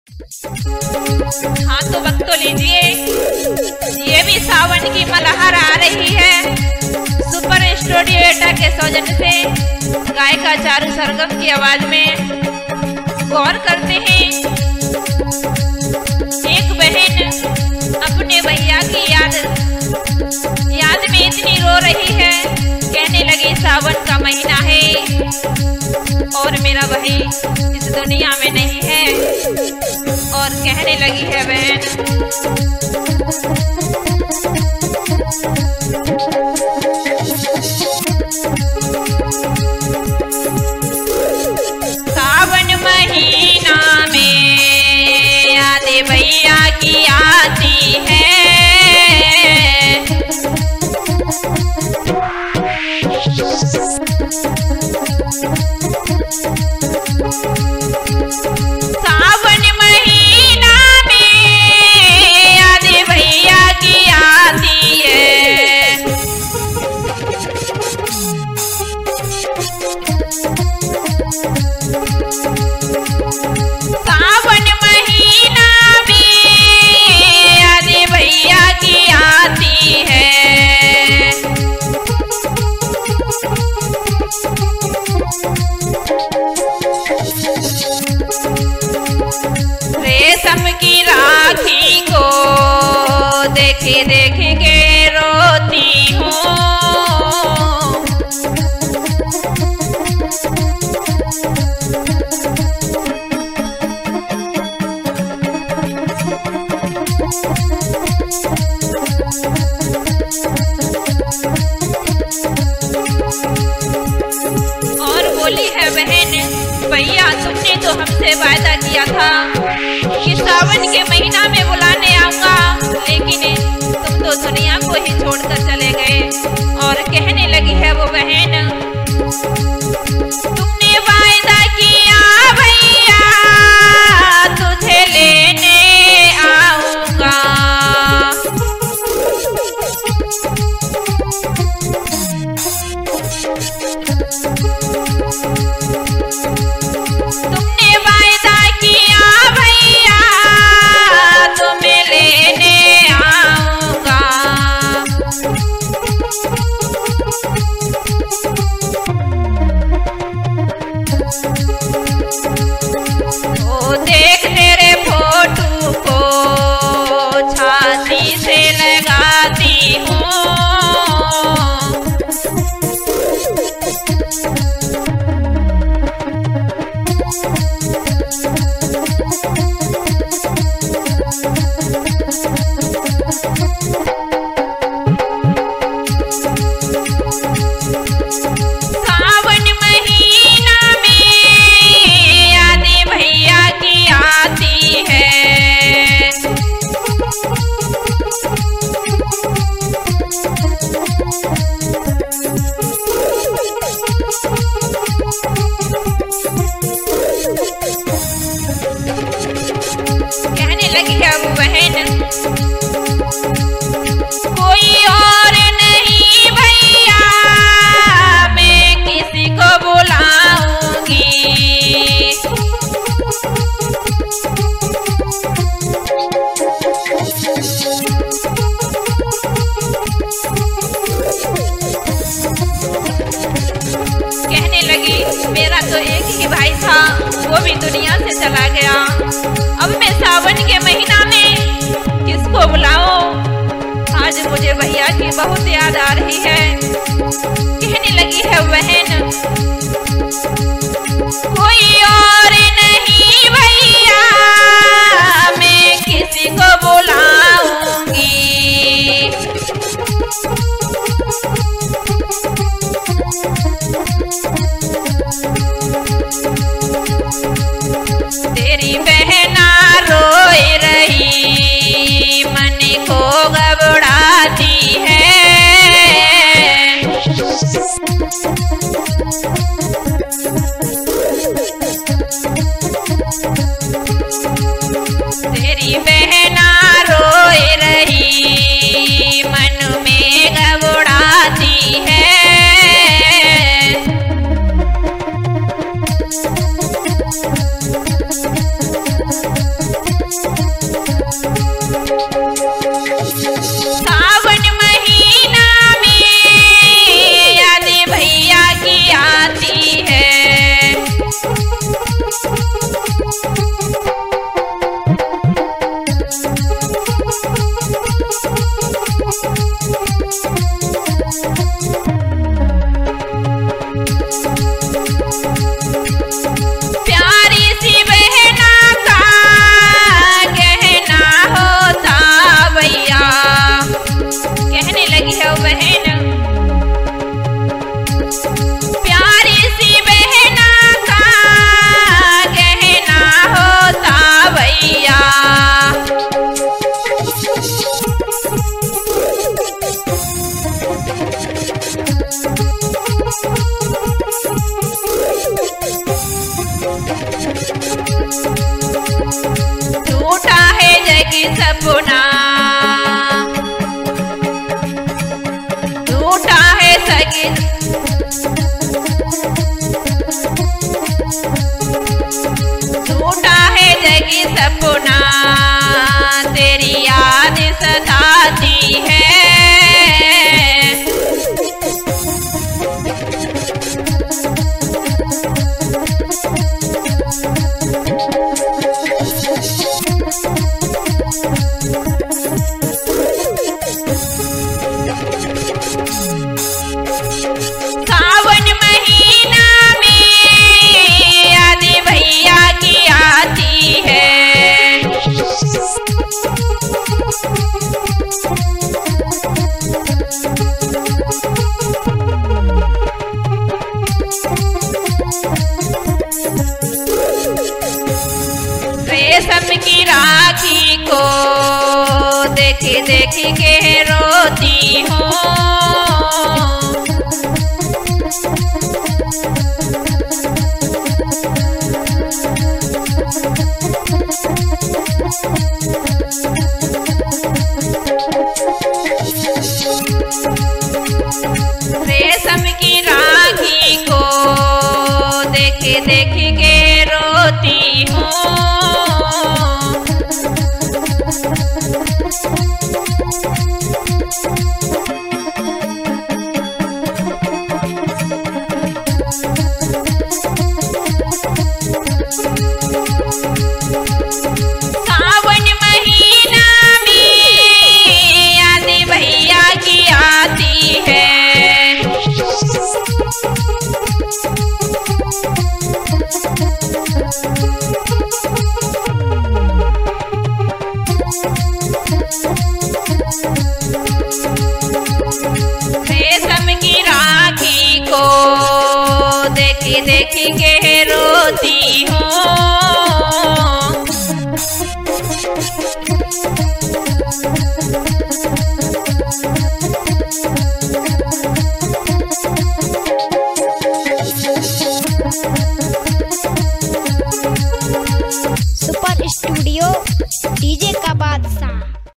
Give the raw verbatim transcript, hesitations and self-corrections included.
हाँ तो वक्त तो लीजिए, ये भी सावन की मलहर आ रही है। सुपर स्टूडियो एटा के सौजन्य से गायिका चारू सरगम की आवाज में गौर करते हैं। एक बहन अपने भैया की याद याद में इतनी रो रही है, कहने लगी सावन का महीना है और मेरा भाई इस दुनिया में नहीं है। और कहने लगी है बहन, सावन महीना में यादें भैया की आती है। सावन महीना में यादें भैया की आती है। सावन महीना में यादें भैया की आती है। रेशम की राखी को देखे देखे के रोती हूँ। और बोली है बहन, भैया तुमने तो हमसे वायदा किया था कि सावन के महीना में बुलाने आऊंगा, लेकिन तुम तो दुनिया को ही छोड़कर चले गए। और कहने लगी है वो बहन, तुमने वायदा किया भैया तुझे लेने आऊंगा। तुमने वायदा किया भैया तुम्हें लेने आऊंगा। ओ देख तेरे फोटो को छाती से लगाती हूँ। सावन महीना में यादें भैया की आती है। कहने लगी है वो बहन, कोई और नहीं भैया मैं किसी को बुलाऊंगी। कहने लगी मेरा तो एक ही भाई था, वो भी दुनिया से चला गया। अब मैं सावन के महीना में किसको जगी सपना, टूटा है सगी टूटा है जगी सपना, तेरी याद सताती है। सावन महीना में याद भैया की आती है, रेशम की राखी को देखी देखी के रोती हूँ, रेशम की राखी को देखी देखी के रोती हूँ। सावन महीना में याद भैया की आती है, रेशम की राखी को देखी देखी के रोती हूँ।